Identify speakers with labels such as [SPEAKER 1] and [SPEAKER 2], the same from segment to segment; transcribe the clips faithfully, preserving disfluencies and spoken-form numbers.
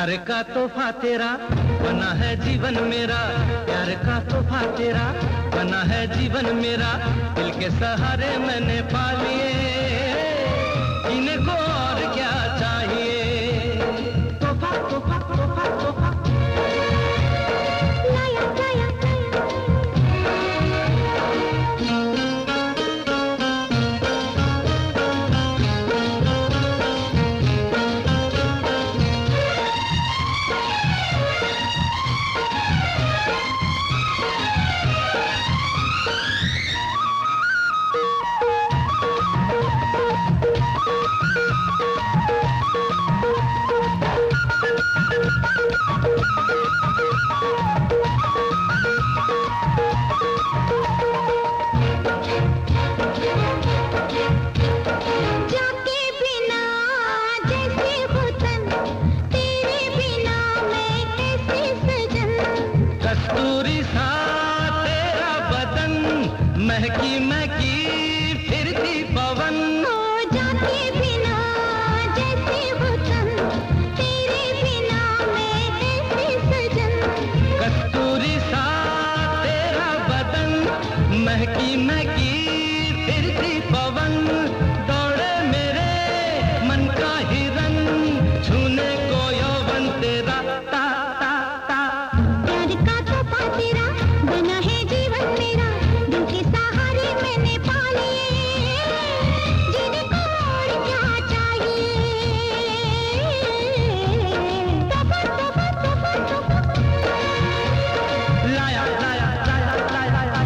[SPEAKER 1] प्यार का तोहफा तेरा बना है जीवन मेरा, प्यार का तोहफा तेरा बना है जीवन मेरा, दिल के सहारे मैंने पा लिए, इनको और क्या चाहिए। तोहफा तोहफा तोहफा तोहफा
[SPEAKER 2] लाया लाया
[SPEAKER 1] महकी महकी फिरती पवन
[SPEAKER 2] हो जाते बिना जैसे वतन, तेरे बिना मैं कैसे सजन।
[SPEAKER 1] कस्तूरी सा तेरा बदन, महकी महकी फिरती पवन, दौड़े मेरे मन का हिरन, छूने को यौवन तेरा ता ता ता।
[SPEAKER 2] प्यार का तोहफा तेरा बना है जीवन मेरा, दिल के सहारे मैंने पा लिए, जीने को और क्या चाहिए। तोहफा तोहफा तोहफा तोहफा
[SPEAKER 1] लाया लाया लाया लाया लाया।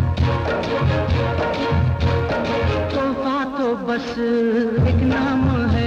[SPEAKER 1] तोहफा तो बस एक नाम है।